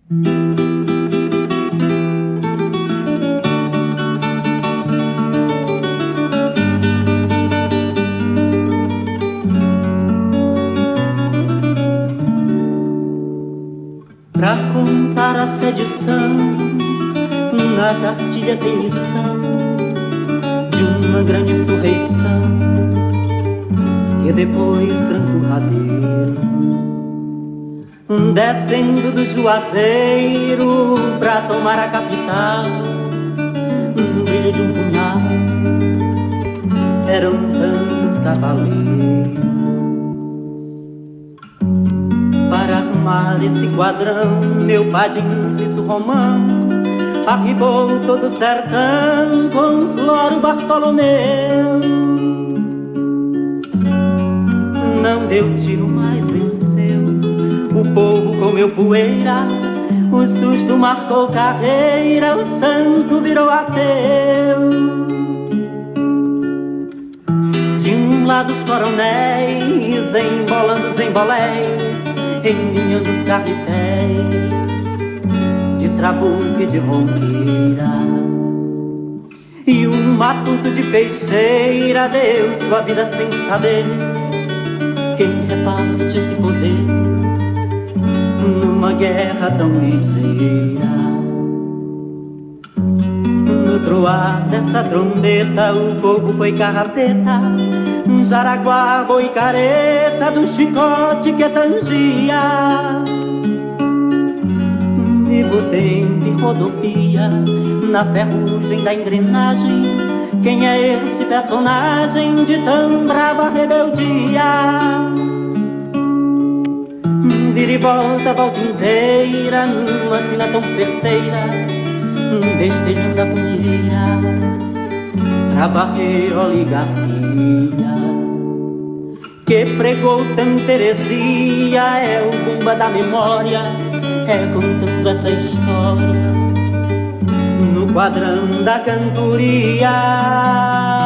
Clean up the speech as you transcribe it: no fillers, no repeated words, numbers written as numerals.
Pra contar a sedição, na cartilha tem lição de uma grande insurreição e depois Franco Rabelo descendo do Juazeiro pra tomar a capital. No brilho de um punhal eram tantos cavaleiros para arrumar esse quadrão. Meu padim Cício Romão arribou todo o sertão com Floro Bartolomeu. Não deu tiro, mas venceu. O povo comeu poeira, o susto marcou carreira, o santo virou ateu. De um lado os coronéis embolando os emboléis, emlinhando os carretéis de Trabuco e de Ronqueira. E o matuto de Peixeira deu sua vida sem saber quem reparte esse poder numa guerra tão ligeira. No troar dessa trombeta o povo foi carrapeta, Jaraguá, boi careta do chicote que tangia. Vivo tempo e rodopia na ferrugem da engrenagem. Quem é esse personagem de tão brava rebeldia? Vira e volta a volta inteira numa sina tão certeira, destelhando a colheira pra varrer a oligarquia que pregou tanta heresia. É o Bumba da memória, é contando essa história no quadrão da cantoria.